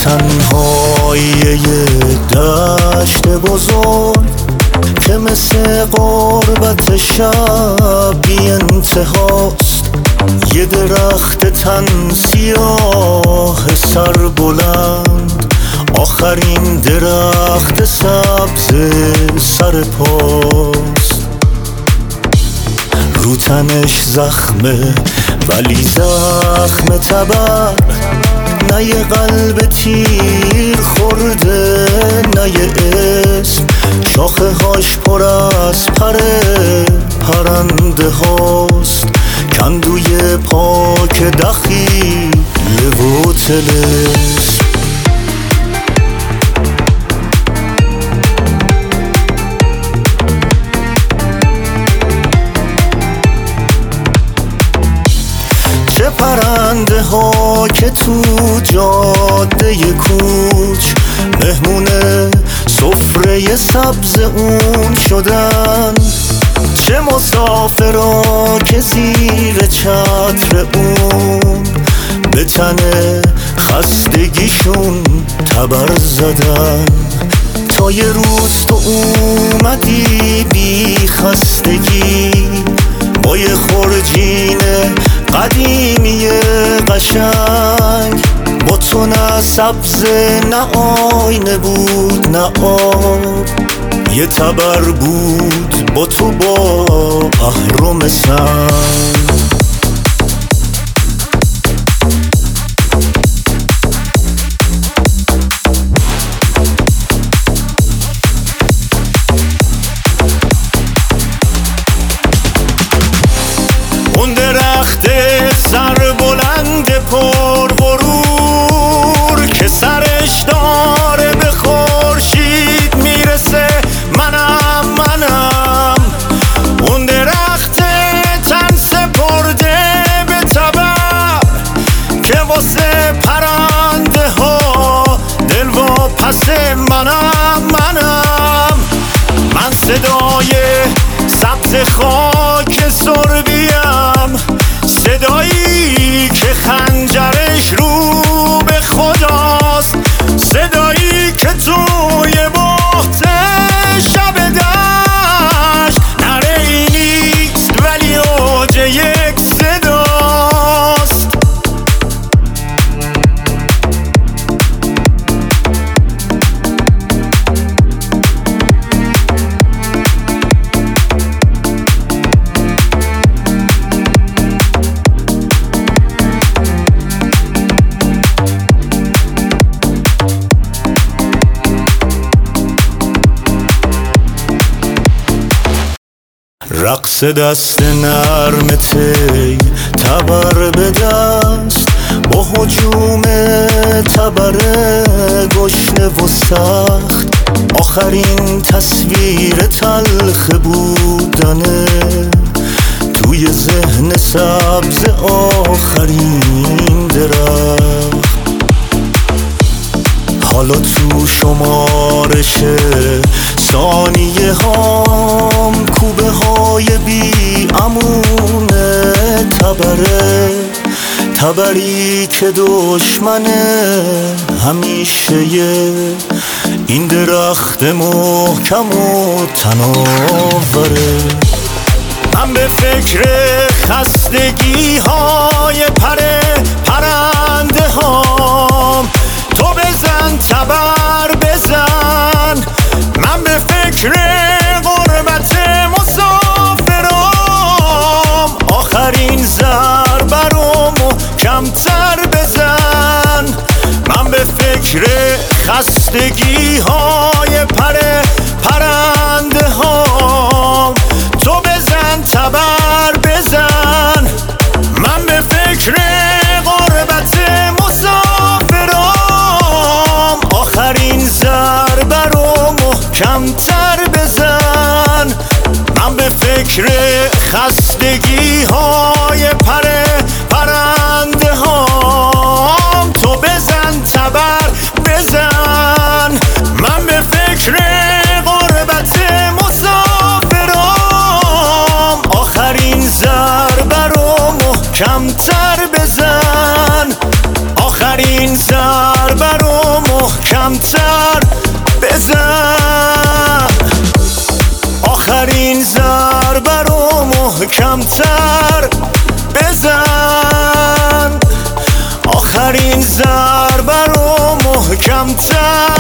تنهایی دشت بزرگ که مثل غربت شب بی انتهاست، یه درخت تن سیاه سر بلند، آخرین درخت سبز سر پاست. رو تنش زخمه ولی زخم تبر، نه یه قلب تیر خورده نه یه اسم، شاخه هاش پر از پرنده هاست، کندوی پاک دخیل و طلسم. چه پرنده ها که تو جاده کوچ مهمون سفره سبز اون شدن، چه مسافرها که زیر چتر اون به تن خستگیشون تبر زدن. تا یه روز تو اومدی بی خستگی با یه خورجین قدیمی قشنگ، با تو نه سبز نه آینه بود نه آب، یه تبر بود با تو با اهرم سنگ. اون درخت سر بلند پر غرور که سرش داره به خورشید میرسه، منم اون درخت تن سپرده به تبر که واسه پرنده ها دل واپس منم من صدای سبز خاک سربیم، صدایی که خنجرش رو به خداست، صدایی که توی بحت شب دشت نره‌ای نیست ولی اوج یک صداست. رقص دست نرم تی تبر به دست، با هجوم تبر گشنه و سخت، آخرین تصویر تلخ بودنه توی ذهن سبز آخرین درخت. حالا تو شمارش ثانیه هام کوبه های بی امونه تبری که دشمن همیشه این درخت محکم و تناوره. من به فکر خستگی های پرنده هام، تو بزن تبر بزن، من به فکر غربت مسافرام، آخرین ضربه رو محکم‌تر بزن، من به فکر خستگی های پرنده هام، تو بزن تبر بزن، من به فکر غربت مسافرام، آخرین ضربه رو محکم‌تر بزن، من به فکر خستگی های پرنده هام، تو بزن تبر بزن، من به فکر غربت مسافرام، آخرین ضربه رو محکم‌تر بزن، آخرین ضربه رو محکمتر بزن. آخرین ضربه رو محکمتر بزن. آخرین ضربه رو محکمتر